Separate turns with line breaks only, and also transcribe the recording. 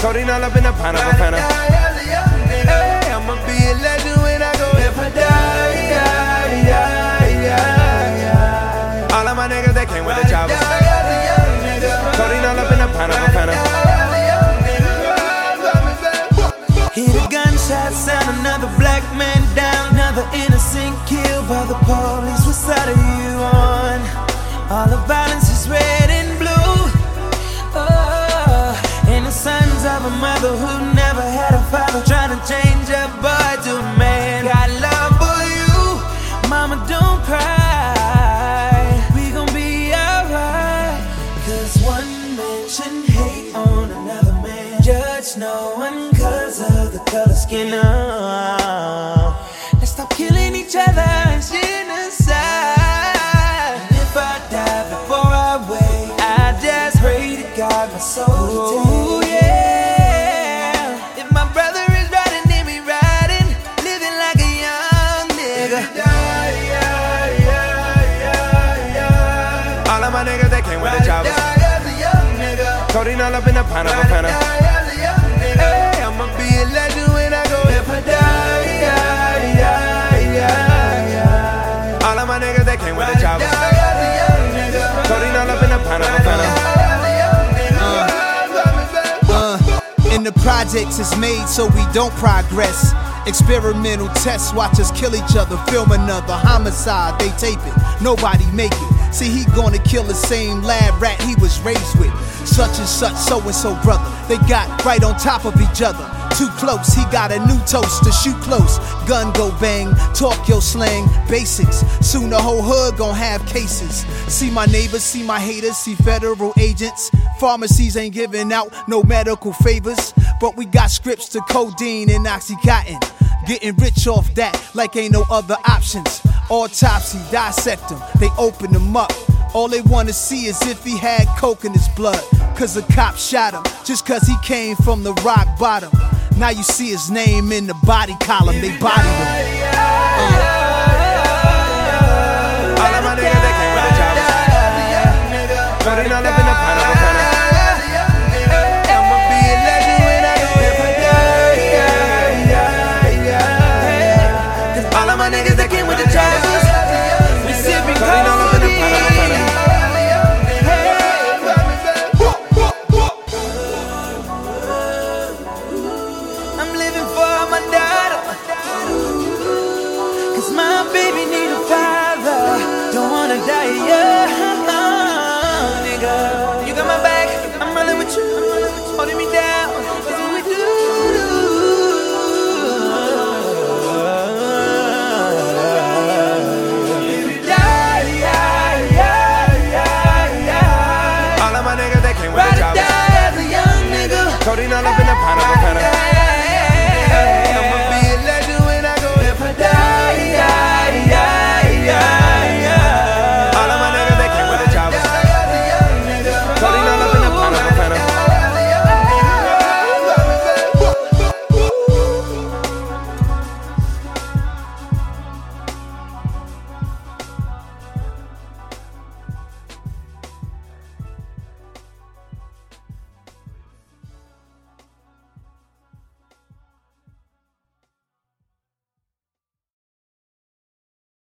Codeine all up in the pineapple panel. Hey, I'ma be a legend when I go if I die. All of my niggas, they came with the choppers. Codeine all up in the pineapple panel.
Hear the gunshot sound, another black man down, another innocent killed by the police. What side are you on? All the violence is red and blue. Oh, and the sons of a mother who never had a father, trying to change a boy to a man. Got love for you, mama, don't cry. We gon' be alright, 'cause one man shouldn't hate on another man, judge no one 'cause of the color skin. Oh, let's stop killing each other and genocide. And if I die before I wake, I just pray to God my soul to take. Ooh, yeah. If my brother is riding, then we riding, living like a young nigga.
All of my niggas, they came with the choppers. Codeine all up in the pineapple panel. Hey, I'ma be a legend when I go if I die. All of my niggas, they came with the choppers. Codeine all up in the pineapple panel.
In the projects it's made so we don't progress. Experimental tests, watch us kill each other. Film another homicide, they tape it, nobody make it. See, he gonna kill the same lab rat he was raised with. Such and such, so-and-so brother, they got right on top of each other. Too close, he got a new toast to shoot close. Gun go bang, talk your slang, basics. Soon the whole hood gon' have cases. See my neighbors, see my haters, see federal agents. Pharmacies ain't giving out no medical favors, but we got scripts to codeine and Oxycontin. Getting rich off that like ain't no other options. Autopsy, dissect them, they open them up. All they wanna see is if he had coke in his blood, 'cause the cop shot him just 'cause he came from the rock bottom. Now you see his name in the body column, they bodied him.
All of my niggas, they came with the choppers. Codeine all up